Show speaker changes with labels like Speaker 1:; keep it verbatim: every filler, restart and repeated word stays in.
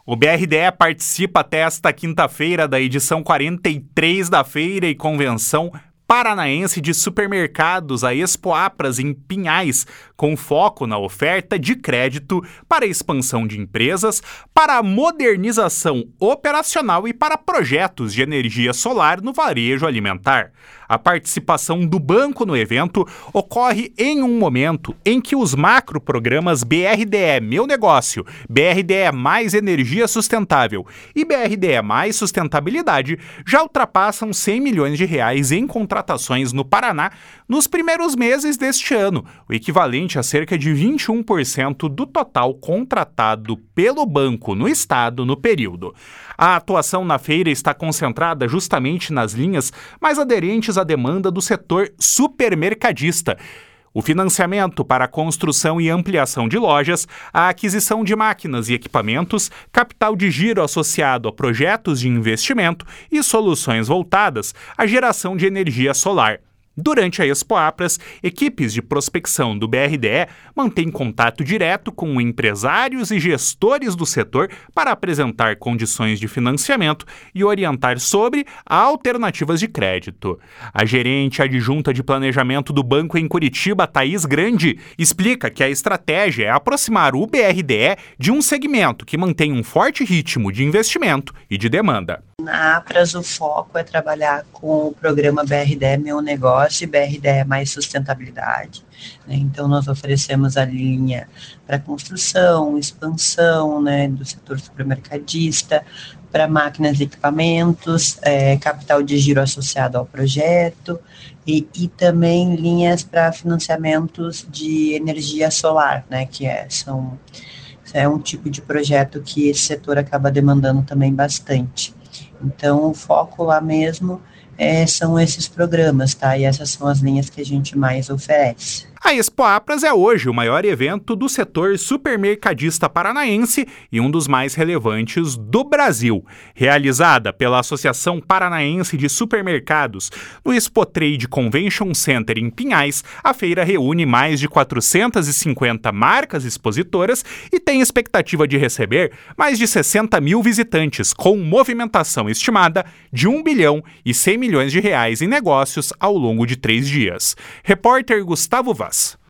Speaker 1: O B R D E participa até esta quinta-feira da edição quarenta e três da Feira e Convenção Paranaense de Supermercados, a Expoapras, em Pinhais, com foco na oferta de crédito para a expansão de empresas, para a modernização operacional e para projetos de energia solar no varejo alimentar. A participação do banco no evento ocorre em um momento em que os macroprogramas B R D E Meu Negócio, B R D E Mais Energia Sustentável e B R D E Mais Sustentabilidade já ultrapassam cem milhões de reais em contratações no Paraná nos primeiros meses deste ano, o equivalente a cerca de vinte e um por cento do total contratado pelo banco no estado no período. A atuação na feira está concentrada justamente nas linhas mais aderentes à demanda do setor supermercadista. O financiamento para a construção e ampliação de lojas, a aquisição de máquinas e equipamentos, capital de giro associado a projetos de investimento e soluções voltadas à geração de energia solar. Durante a Expoapras, equipes de prospecção do B R D E mantêm contato direto com empresários e gestores do setor para apresentar condições de financiamento e orientar sobre alternativas de crédito. A gerente adjunta de planejamento do banco em Curitiba, Thaís Grande, explica que a estratégia é aproximar o B R D E de um segmento que mantém um forte ritmo de investimento e de demanda.
Speaker 2: Na Apras, o foco é trabalhar com o programa B R D E Meu Negócio e B R D E Mais Sustentabilidade. Né? Então, nós oferecemos a linha para construção, expansão, né, do setor supermercadista, para máquinas e equipamentos, é, capital de giro associado ao projeto e, e também linhas para financiamentos de energia solar, né, que é, são, é um tipo de projeto que esse setor acaba demandando também bastante. Então, o foco lá mesmo é, são esses programas, tá? E essas são as linhas que a gente mais oferece.
Speaker 1: A Expoapras é hoje o maior evento do setor supermercadista paranaense e um dos mais relevantes do Brasil. Realizada pela Associação Paranaense de Supermercados no Expo Trade Convention Center em Pinhais, a feira reúne mais de quatrocentas e cinquenta marcas expositoras e tem expectativa de receber mais de sessenta mil visitantes, com movimentação estimada de um bilhão e cem milhões de reais em negócios ao longo de três dias. Repórter Gustavo Vaz.